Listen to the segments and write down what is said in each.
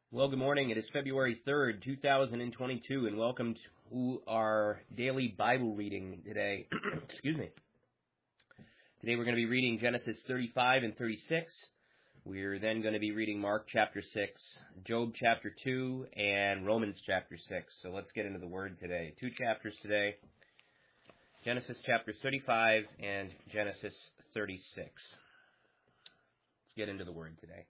Well, good morning. It is February 3rd, 2022, and welcome to our daily Bible reading today. Excuse me. Today we're going to be reading Genesis 35 and 36. We're then going to be reading Mark chapter 6, Job chapter 2, and Romans chapter 6. So let's get into the Word today. Two chapters today, Genesis chapter 35 and Genesis 36. Let's get into the Word today.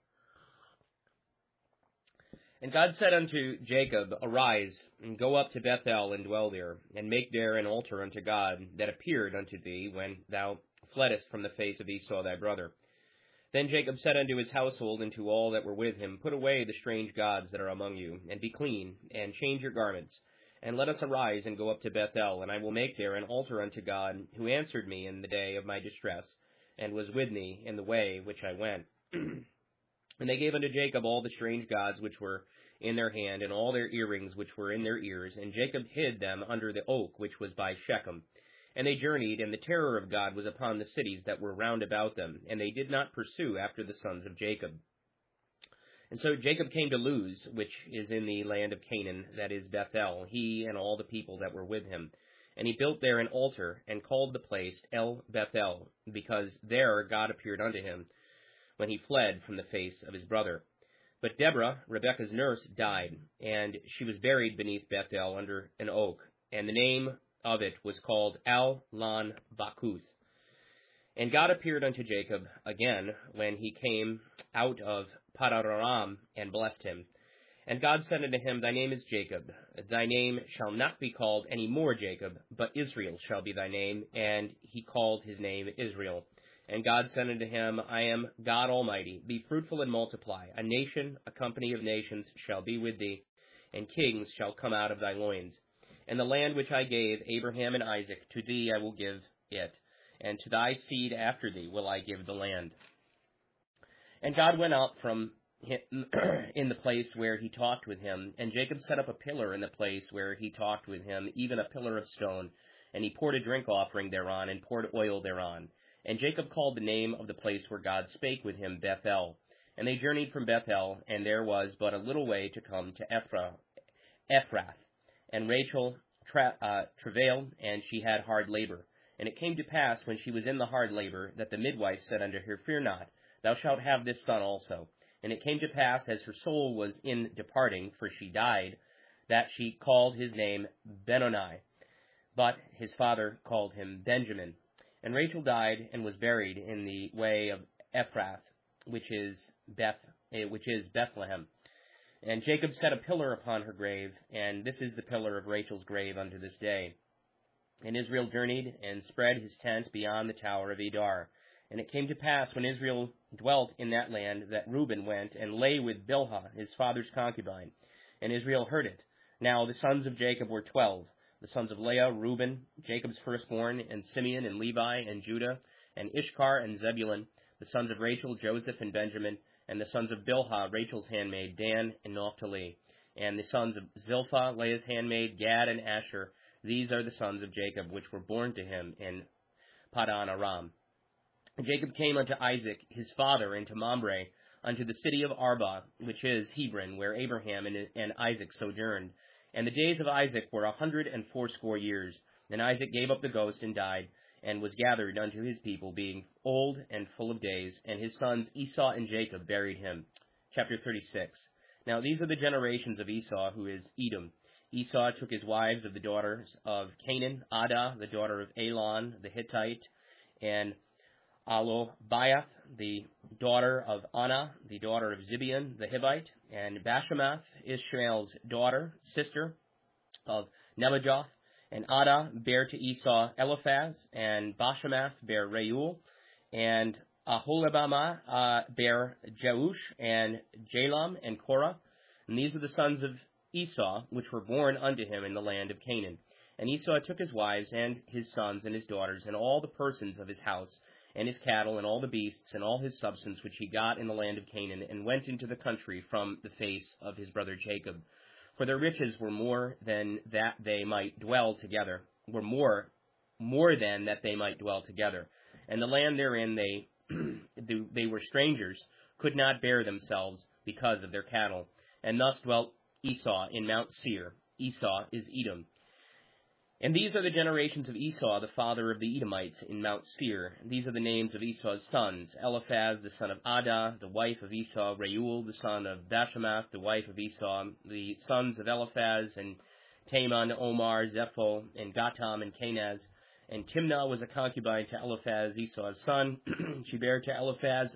And God said unto Jacob, Arise, and go up to Bethel, and dwell there, and make there an altar unto God, that appeared unto thee when thou fleddest from the face of Esau thy brother. Then Jacob said unto his household, and to all that were with him, Put away the strange gods that are among you, and be clean, and change your garments, and let us arise, and go up to Bethel, and I will make there an altar unto God, who answered me in the day of my distress, and was with me in the way which I went. And they gave unto Jacob all the strange gods which were in their hand, and all their earrings which were in their ears. And Jacob hid them under the oak which was by Shechem. And they journeyed, and the terror of God was upon the cities that were round about them, and they did not pursue after the sons of Jacob. And so Jacob came to Luz, which is in the land of Canaan, that is Bethel, he and all the people that were with him. And he built there an altar, and called the place El Bethel, because there God appeared unto him, when he fled from the face of his brother. But Deborah, Rebekah's nurse, died, and she was buried beneath Bethel under an oak, and the name of it was called Al-Lan-Bakuth. And God appeared unto Jacob again when he came out of Padanaram, and blessed him. And God said unto him, Thy name is Jacob. Thy name shall not be called any more Jacob, but Israel shall be thy name. And he called his name Israel. And God said unto him, I am God Almighty. Be fruitful and multiply. A nation, a company of nations shall be with thee, and kings shall come out of thy loins. And the land which I gave Abraham and Isaac, to thee I will give it, and to thy seed after thee will I give the land. And God went up from him in the place where he talked with him, and Jacob set up a pillar in the place where he talked with him, even a pillar of stone. And he poured a drink offering thereon, and poured oil thereon. And Jacob called the name of the place where God spake with him Bethel. And they journeyed from Bethel, and there was but a little way to come to Ephrath. And Rachel travailed, and she had hard labor. And it came to pass, when she was in the hard labor, that the midwife said unto her, Fear not, thou shalt have this son also. And it came to pass, as her soul was in departing, for she died, that she called his name Benoni. But his father called him Benjamin. And Rachel died and was buried in the way of Ephrath, which is Bethlehem. And Jacob set a pillar upon her grave, and this is the pillar of Rachel's grave unto this day. And Israel journeyed and spread his tent beyond the tower of Edar. And it came to pass, when Israel dwelt in that land, that Reuben went and lay with Bilhah, his father's concubine. And Israel heard it. Now the sons of Jacob were 12. The sons of Leah, Reuben, Jacob's firstborn, and Simeon, and Levi, and Judah, and Ishkar, and Zebulun, the sons of Rachel, Joseph, and Benjamin, and the sons of Bilhah, Rachel's handmaid, Dan, and Naphtali, and the sons of Zilpah, Leah's handmaid, Gad, and Asher. These are the sons of Jacob, which were born to him in Padan Aram. And Jacob came unto Isaac, his father, and to Mamre, unto the city of Arba, which is Hebron, where Abraham and Isaac sojourned. And the days of Isaac were 180 years. And Isaac gave up the ghost and died, and was gathered unto his people, being old and full of days. And his sons Esau and Jacob buried him. Chapter 36. Now these are the generations of Esau, who is Edom. Esau took his wives of the daughters of Canaan, Adah, the daughter of Elon the Hittite, and Alobayath, the daughter of Anah, the daughter of Zibeon the Hivite, and Bashemath, Ishmael's daughter, sister of Nebajoth. And Adah bare to Esau Eliphaz, and Bashemath bare Reuel, and Aholibamah bare Jeush, and Jalam, and Korah. And these are the sons of Esau, which were born unto him in the land of Canaan. And Esau took his wives, and his sons, and his daughters, and all the persons of his house, and his cattle, and all the beasts, and all his substance which he got in the land of Canaan, and went into the country from the face of his brother Jacob. For their riches were more than that they might dwell together, And the land therein they were strangers, could not bear themselves because of their cattle. And thus dwelt Esau in Mount Seir. Esau is Edom. And these are the generations of Esau, the father of the Edomites, in Mount Seir. These are the names of Esau's sons: Eliphaz, the son of Adah, the wife of Esau; Reuel, the son of Bashemath, the wife of Esau. The sons of Eliphaz, and Taman, Omar, Zepho, and Gatam, and Kenaz. And Timnah was a concubine to Eliphaz, Esau's son. She bare to Eliphaz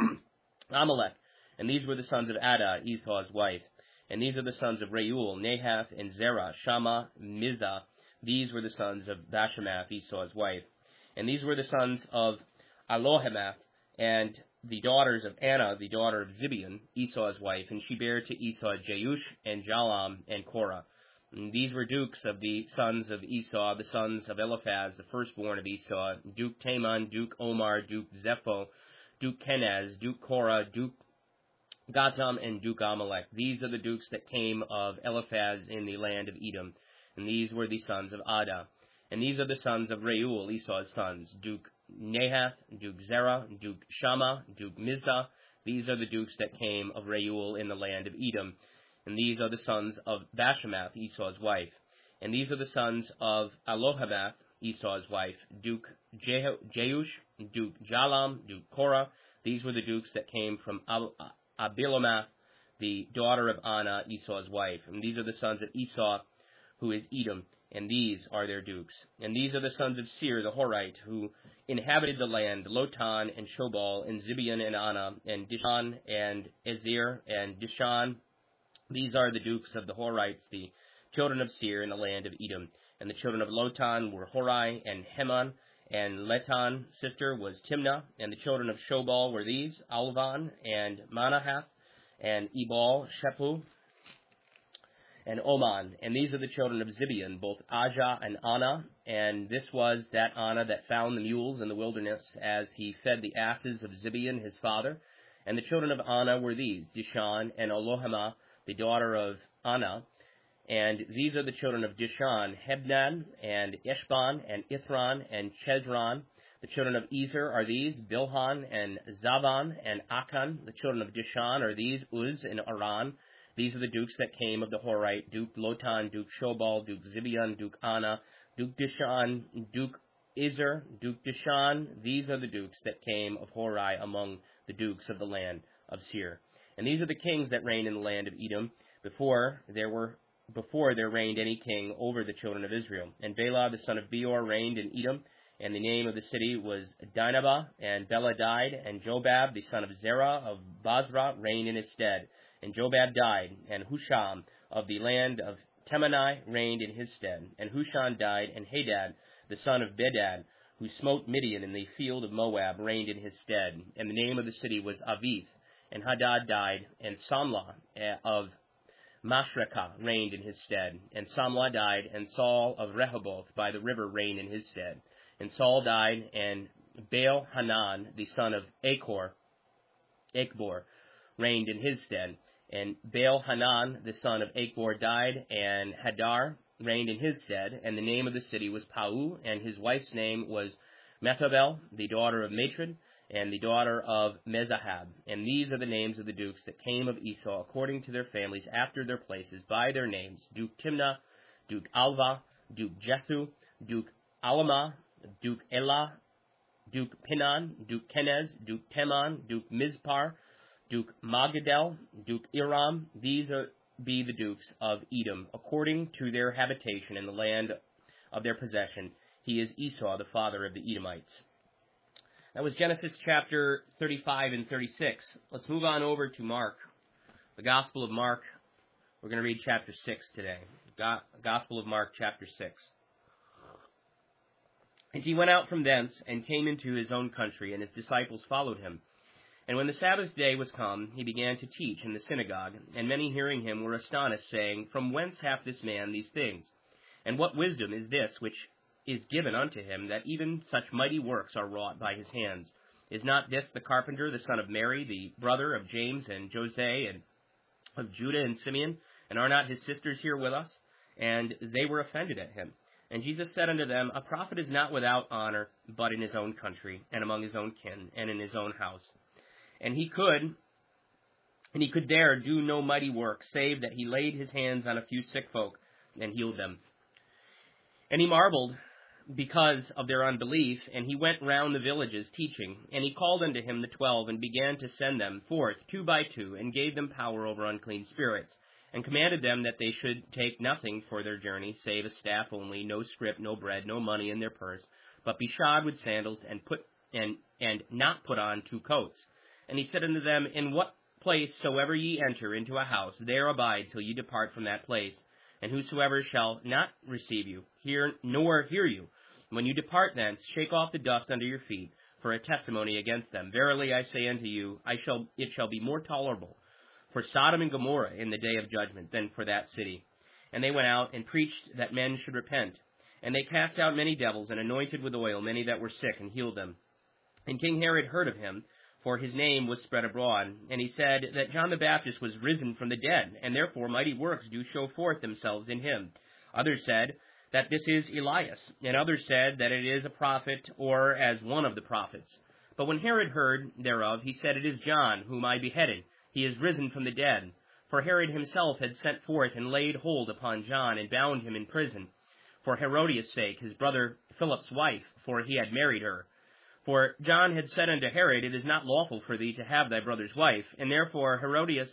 Amalek. And these were the sons of Adah, Esau's wife. And these are the sons of Reuel, Nahath, and Zerah, Shammah, Mizah. These were the sons of Bashemath, Esau's wife. And these were the sons of Alohamath, and the daughters of Anna, the daughter of Zibeon, Esau's wife. And she bare to Esau Jeush, and Jalam, and Korah. And these were dukes of the sons of Esau, the sons of Eliphaz, the firstborn of Esau: Duke Taman, Duke Omar, Duke Zepho, Duke Kenaz, Duke Korah, Duke Gatam, and Duke Amalek. These are the dukes that came of Eliphaz in the land of Edom. And these were the sons of Adah. And these are the sons of Reuel, Esau's sons: Duke Nahath, Duke Zerah, Duke Shammah, Duke Mizah. These are the dukes that came of Reuel in the land of Edom. And these are the sons of Bashemath, Esau's wife. And these are the sons of Alohamath, Esau's wife: Duke Jeush, Duke Jalam, Duke Korah. These were the dukes that came from Abilomath, the daughter of Anna, Esau's wife. And these are the sons of Esau, who is Edom, and these are their dukes. And these are the sons of Seir the Horite, who inhabited the land: Lotan, and Shobal, and Zibeon, and Anna, and Dishan, and Ezer, and Dishan. These are the dukes of the Horites, the children of Seir in the land of Edom. And the children of Lotan were Horai and Heman, and Letan's sister was Timnah. And the children of Shobal were these: Alvan, and Manahath, and Ebal, Shephu, and Oman. And these are the children of Zibeon, both Ajah and Anna. And this was that Anna that found the mules in the wilderness, as he fed the asses of Zibeon his father. And the children of Anna were these: Dishan, and Alohama, the daughter of Anna. And these are the children of Dishan: Hebnan, and Eshban, and Ithran, and Chezron. The children of Ezer are these: Bilhan, and Zavan, and Akan. The children of Dishan are these: Uz, and Aran. These are the dukes that came of the Horite: Duke Lotan, Duke Shobal, Duke Zibeon, Duke Anna, Duke Dishan, Duke Ezer, Duke Dishan. These are the dukes that came of Horai among the dukes of the land of Seir. And these are the kings that reigned in the land of Edom before there reigned any king over the children of Israel. And Bela the son of Beor reigned in Edom, and the name of the city was Dinhabah. And Bela died, and Jobab the son of Zerah of Basra reigned in his stead. And Jobab died, and Husham of the land of Temanai reigned in his stead. And Husham died, and Hadad the son of Bedad, who smote Midian in the field of Moab, reigned in his stead. And the name of the city was Avith. And Hadad died, and Samlah of Mashrekah reigned in his stead. And Samlah died, and Saul of Rehoboth by the river reigned in his stead. And Saul died, and Baal-Hanan the son of Achbor reigned in his stead. And Baal-Hanan the son of Achbor died, and Hadar reigned in his stead. And the name of the city was Pau, and his wife's name was Methabel, the daughter of Matred, and the daughter of Mezahab. And these are the names of the dukes that came of Esau according to their families after their places by their names: Duke Timnah, Duke Alva, Duke Jethu, Duke Alamah, Duke Elah, Duke Pinan, Duke Kenez, Duke Teman, Duke Mizpar, Duke Magidel, Duke Iram. These be the dukes of Edom according to their habitation in the land of their possession. He is Esau, the father of the Edomites. That was Genesis chapter 35 and 36. Let's move on over to Mark, the Gospel of Mark. We're going to read chapter 6 today. Gospel of Mark, chapter 6. And he went out from thence and came into his own country, and his disciples followed him. And when the Sabbath day was come, he began to teach in the synagogue. And many hearing him were astonished, saying, From whence hath this man these things? And what wisdom is this which is given unto him, that even such mighty works are wrought by his hands? Is not this the carpenter, the son of Mary, the brother of James and Jose, and of Judah and Simeon? And are not his sisters here with us? And they were offended at him. And Jesus said unto them, A prophet is not without honor, but in his own country, and among his own kin, and in his own house. And he could And he could there do no mighty work, save that he laid his hands on a few sick folk and healed them. And he marveled because of their unbelief, and he went round the villages teaching. And he called unto him the 12, and began to send them forth 2 by 2, and gave them power over unclean spirits, and commanded them that they should take nothing for their journey, save a staff only, no scrip, no bread, no money in their purse, but be shod with sandals, and not put on 2 coats. And he said unto them, In what place soever ye enter into a house, there abide till ye depart from that place. And whosoever shall not receive you, nor hear you, when you depart thence, shake off the dust under your feet, for a testimony against them. Verily I say unto you, it shall be more tolerable for Sodom and Gomorrah in the day of judgment than for that city. And they went out and preached that men should repent. And they cast out many devils, and anointed with oil many that were sick, and healed them. And King Herod heard of him, for his name was spread abroad. And he said that John the Baptist was risen from the dead, and therefore mighty works do show forth themselves in him. Others said that this is Elias, and others said that it is a prophet, or as one of the prophets. But when Herod heard thereof, he said, It is John, whom I beheaded. He is risen from the dead. For Herod himself had sent forth and laid hold upon John, and bound him in prison, for Herodias' sake, his brother Philip's wife, for he had married her. For John had said unto Herod, It is not lawful for thee to have thy brother's wife. And therefore Herodias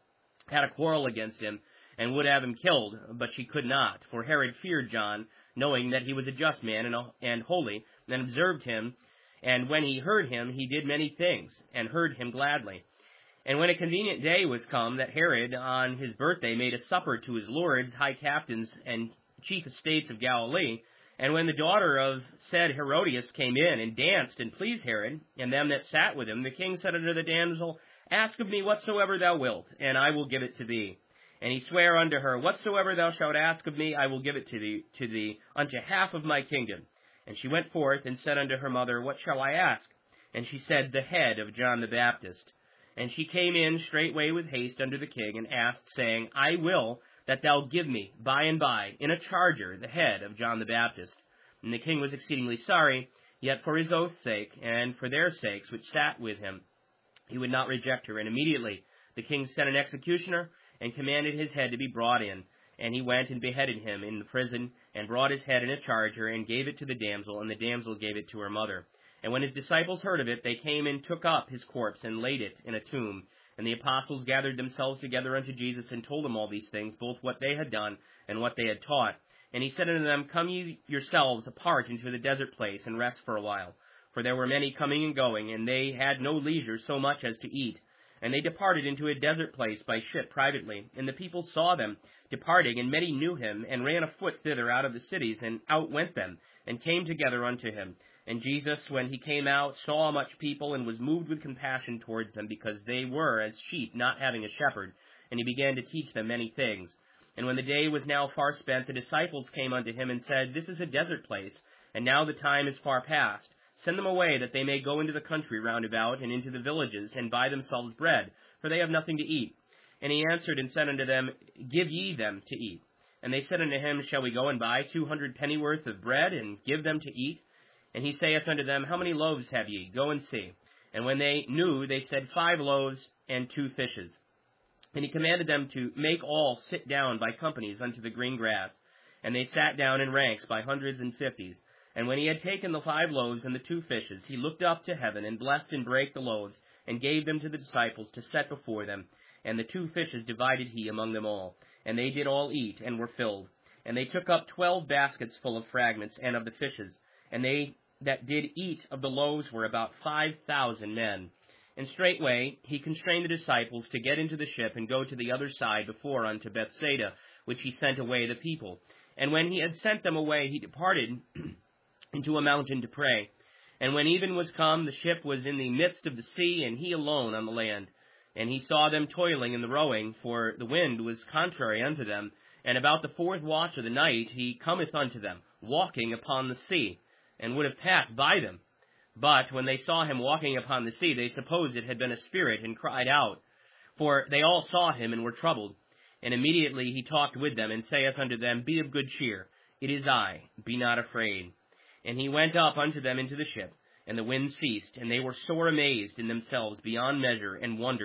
had a quarrel against him, and would have him killed, but she could not. For Herod feared John, knowing that he was a just man and holy, and observed him. And when he heard him, he did many things, and heard him gladly. And when a convenient day was come, that Herod on his birthday made a supper to his lords, high captains, and chief estates of Galilee, and when the daughter of said Herodias came in, and danced, and pleased Herod, and them that sat with him, the king said unto the damsel, Ask of me whatsoever thou wilt, and I will give it to thee. And he sware unto her, Whatsoever thou shalt ask of me, I will give it to thee, unto half of my kingdom. And she went forth, and said unto her mother, What shall I ask? And she said, The head of John the Baptist. And she came in straightway with haste unto the king, and asked, saying, I will that thou give me by and by in a charger the head of John the Baptist. And the king was exceedingly sorry, yet for his oath's sake, and for their sakes which sat with him, he would not reject her. And immediately the king sent an executioner, and commanded his head to be brought in. And he went and beheaded him in the prison, and brought his head in a charger, and gave it to the damsel, and the damsel gave it to her mother. And when his disciples heard of it, they came and took up his corpse, and laid it in a tomb. And the apostles gathered themselves together unto Jesus, and told him all these things, both what they had done, and what they had taught. And he said unto them, Come ye yourselves apart into the desert place, and rest for a while. For there were many coming and going, and they had no leisure so much as to eat. And they departed into a desert place by ship privately. And the people saw them departing, and many knew him, and ran afoot thither out of the cities, and outwent them, and came together unto him. And Jesus, when he came out, saw much people, and was moved with compassion towards them, because they were as sheep not having a shepherd. And he began to teach them many things. And when the day was now far spent, the disciples came unto him, and said, This is a desert place, and now the time is far past. Send them away, that they may go into the country round about, and into the villages, and buy themselves bread, for they have nothing to eat. And he answered and said unto them, Give ye them to eat. And they said unto him, Shall we go and buy 200 pennyworth of bread, and give them to eat? And he saith unto them, How many loaves have ye? Go and see. And when they knew, they said, 5 loaves and 2 fishes. And he commanded them to make all sit down by companies unto the green grass. And they sat down in ranks by hundreds and fifties. And when he had taken the 5 loaves and the 2 fishes, he looked up to heaven, and blessed and brake the loaves, and gave them to the disciples to set before them. And the 2 fishes divided he among them all. And they did all eat, and were filled. And they took up 12 baskets full of fragments, and of the fishes. And they that did eat of the loaves were about 5,000 men. And straightway he constrained the disciples to get into the ship, and go to the other side before unto Bethsaida, which he sent away the people. And when he had sent them away, he departed into a mountain to pray. And when even was come, the ship was in the midst of the sea, and he alone on the land. And he saw them toiling in the rowing, for the wind was contrary unto them. And about the 4th watch of the night he cometh unto them, walking upon the sea, and would have passed by them. But when they saw him walking upon the sea, they supposed it had been a spirit, and cried out. For they all saw him, and were troubled. And immediately he talked with them, and saith unto them, Be of good cheer, it is I, be not afraid. And he went up unto them into the ship, and the wind ceased, and they were sore amazed in themselves beyond measure, and wondered.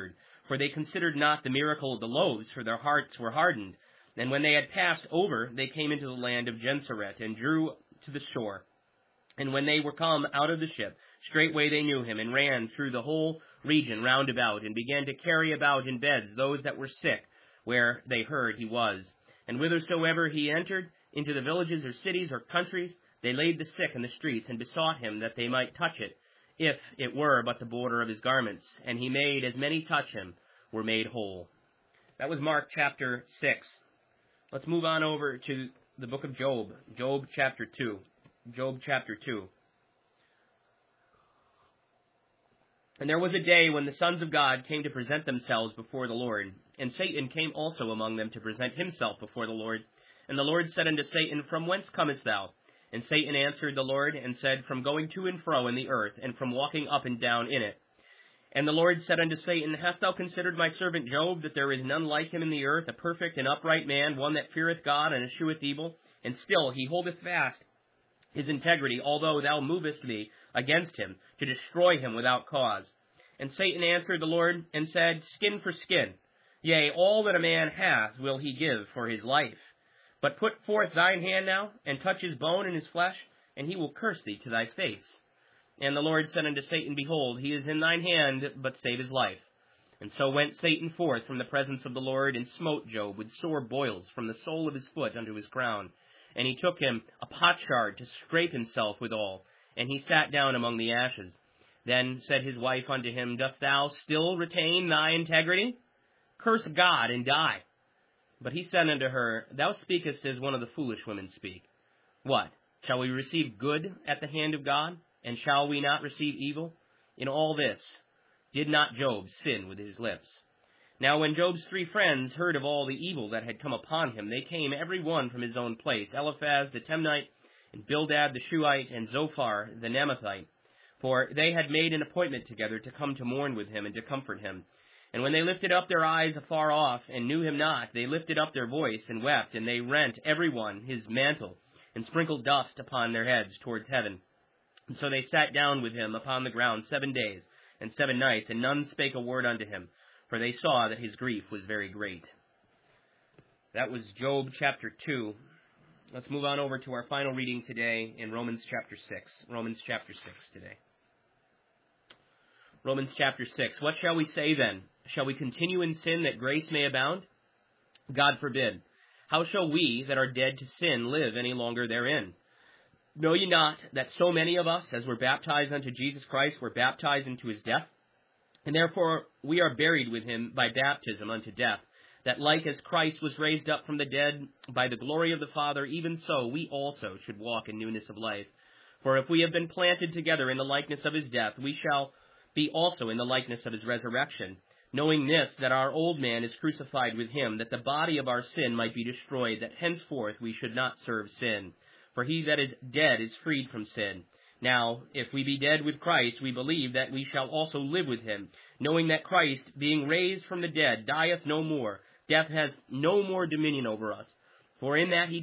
for they considered not the miracle of the loaves, for their hearts were hardened. And when they had passed over, they came into the land of Gennesaret, and drew to the shore. And when they were come out of the ship, straightway they knew him, and ran through the whole region round about, and began to carry about in beds those that were sick, where they heard he was. And whithersoever he entered, into the villages or cities or countries, they laid the sick in the streets, and besought him that they might touch it, if it were but the border of his garments. And he made as many touch him were made whole. That was Mark chapter 6. Let's move on over to the book of Job. Job chapter 2. Job chapter 2. And there was a day when the sons of God came to present themselves before the Lord. And Satan came also among them to present himself before the Lord. And the Lord said unto Satan, From whence comest thou? And Satan answered the Lord, and said, From going to and fro in the earth, and from walking up and down in it. And the Lord said unto Satan, Hast thou considered my servant Job, that there is none like him in the earth, a perfect and upright man, one that feareth God and escheweth evil? And still he holdeth fast his integrity, although thou movest thee against him, to destroy him without cause. And Satan answered the Lord, and said, Skin for skin. Yea, all that a man hath will he give for his life. But put forth thine hand now, and touch his bone and his flesh, and he will curse thee to thy face. And the Lord said unto Satan, Behold, he is in thine hand, but save his life. And so went Satan forth from the presence of the Lord, and smote Job with sore boils from the sole of his foot unto his crown. And he took him a potsherd to scrape himself withal, and he sat down among the ashes. Then said his wife unto him, Dost thou still retain thy integrity? Curse God and die. But he said unto her, Thou speakest as one of the foolish women speak. What? Shall we receive good at the hand of God? And shall we not receive evil? In all this did not Job sin with his lips. Now when Job's 3 friends heard of all the evil that had come upon him, they came every one from his own place, Eliphaz the Temnite, and Bildad the Shuhite, and Zophar the Naamathite. For they had made an appointment together to come to mourn with him and to comfort him. And when they lifted up their eyes afar off, and knew him not, they lifted up their voice, and wept, and they rent every one his mantle, and sprinkled dust upon their heads towards heaven. And so they sat down with him upon the ground 7 days and 7 nights, and none spake a word unto him, for they saw that his grief was very great. That was Job chapter 2. Let's move on over to our final reading today in Romans chapter 6. Romans chapter 6 today. Romans chapter 6. What shall we say then? Shall we continue in sin that grace may abound? God forbid. How shall we that are dead to sin live any longer therein? Know ye not that so many of us, as were baptized unto Jesus Christ, were baptized into his death? And therefore we are buried with him by baptism unto death, that like as Christ was raised up from the dead by the glory of the Father, even so we also should walk in newness of life. For if we have been planted together in the likeness of his death, we shall be also in the likeness of his resurrection. Knowing this, that our old man is crucified with him, that the body of our sin might be destroyed, that henceforth we should not serve sin. For he that is dead is freed from sin. Now, if we be dead with Christ, we believe that we shall also live with him, knowing that Christ, being raised from the dead, dieth no more. Death has no more dominion over us. For in that he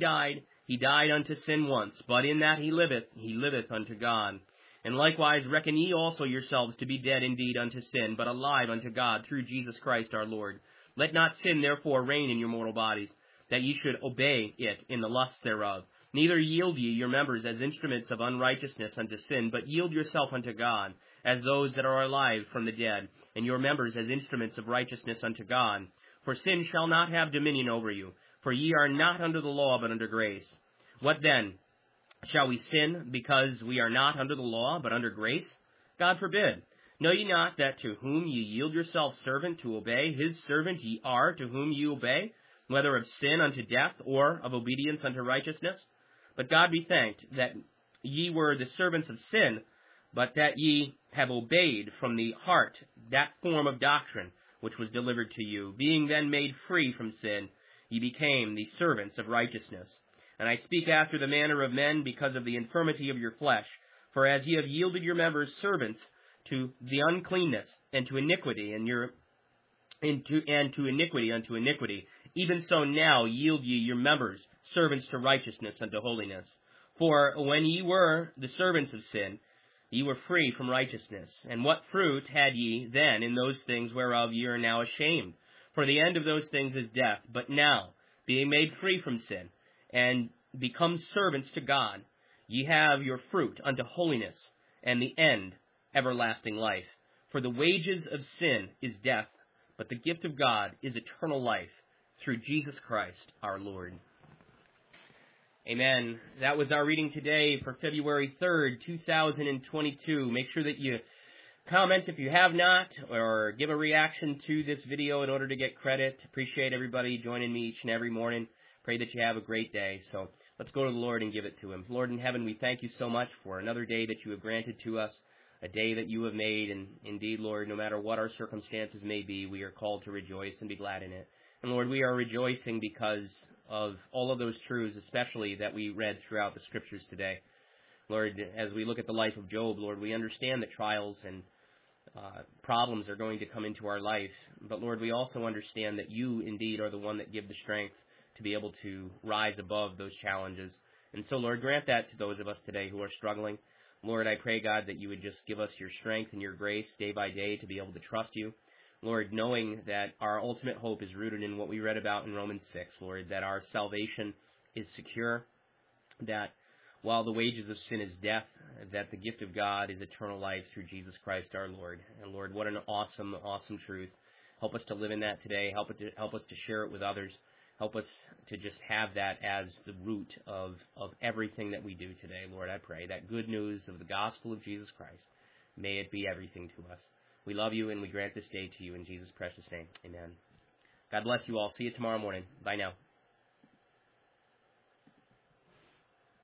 died unto sin once, but in that he liveth unto God. And likewise reckon ye also yourselves to be dead indeed unto sin, but alive unto God through Jesus Christ our Lord. Let not sin therefore reign in your mortal bodies, that ye should obey it in the lusts thereof. Neither yield ye your members as instruments of unrighteousness unto sin, but yield yourself unto God, as those that are alive from the dead, and your members as instruments of righteousness unto God. For sin shall not have dominion over you, for ye are not under the law, but under grace. What then? Shall we sin because we are not under the law, but under grace? God forbid. Know ye not that to whom ye yield yourselves servant to obey, his servant ye are to whom ye obey, whether of sin unto death, or of obedience unto righteousness? But God be thanked that ye were the servants of sin, but that ye have obeyed from the heart that form of doctrine which was delivered to you. Being then made free from sin, ye became the servants of righteousness. And I speak after the manner of men because of the infirmity of your flesh. For as ye have yielded your members servants to the uncleanness and to iniquity, to iniquity unto iniquity, even so now yield ye your members servants to righteousness unto holiness. For when ye were the servants of sin, Ye were free from righteousness. And what fruit had ye then in those things whereof ye are now ashamed? For the end of those things is death. But now, being made free from sin, and become servants to God, ye have your fruit unto holiness, and the end everlasting life. For the wages of sin is death, but the gift of God is eternal life, through Jesus Christ our Lord. Amen. That was our reading today for February 3rd, 2022. Make sure that you comment if you have not, or give a reaction to this video in order to get credit. Appreciate everybody joining me each and every morning. Pray that you have a great day. So let's go to the Lord and give it to Him. Lord in heaven, we thank you so much for another day that you have granted to us, a day that you have made. And indeed, Lord, no matter what our circumstances may be, we are called to rejoice and be glad in it. And Lord, we are rejoicing because of all of those truths, especially that we read throughout the Scriptures today. Lord, as we look at the life of Job, Lord, we understand that trials and problems are going to come into our life. But Lord, we also understand that you indeed are the one that give the strength to be able to rise above those challenges. And so, Lord, grant that to those of us today who are struggling. Lord, I pray, God, that you would just give us your strength and your grace day by day to be able to trust you. Lord, knowing that our ultimate hope is rooted in what we read about in Romans 6, Lord, that our salvation is secure, that while the wages of sin is death, that the gift of God is eternal life through Jesus Christ our Lord. And Lord, what an awesome, awesome truth. Help us to live in that today. Help us to share it with others. Help us to just have that as the root of everything that we do today. Lord, I pray that good news of the gospel of Jesus Christ, may it be everything to us. We love you, and we grant this day to you in Jesus' precious name. Amen. God bless you all. See you tomorrow morning. Bye now.